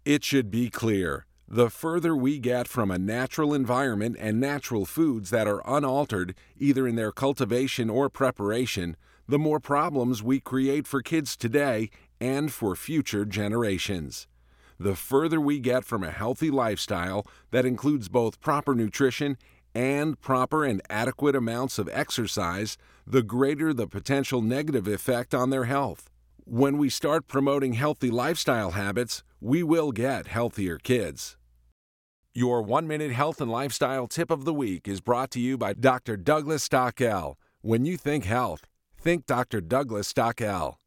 It should be clear. The further we get from a natural environment and natural foods that are unaltered, either in their cultivation or preparation, the more problems we create for kids today and for future generations. The further we get from a healthy lifestyle that includes both proper nutrition and proper and adequate amounts of exercise, the greater the potential negative effect on their health. When we start promoting healthy lifestyle habits, we will get healthier kids. Your 1-minute health and lifestyle tip of the week is brought to you by Dr. Douglas Stockel. When you think health, think Dr. Douglas Stockel.